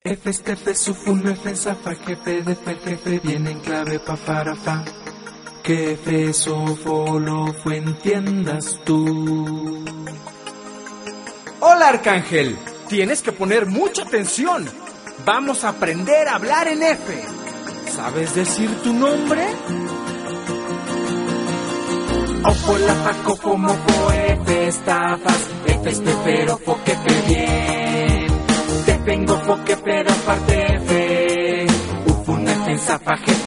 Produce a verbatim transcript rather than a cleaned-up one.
F, estefe, sufun, F, zafa, jefe, defe, jefe, viene en clave pa, para, fa. Que F, sofo, lo, fue, entiendas tú. Hola, Arcángel. Tienes que poner mucha atención. Vamos a aprender a hablar en F. ¿Sabes decir tu nombre? Ofo, la, fa, cofo, mofo, F, estafas, F, estefero, fo, que fe, bien. Te vengo, fo, que pero aparte F. Ufun, F, zafa, jefe,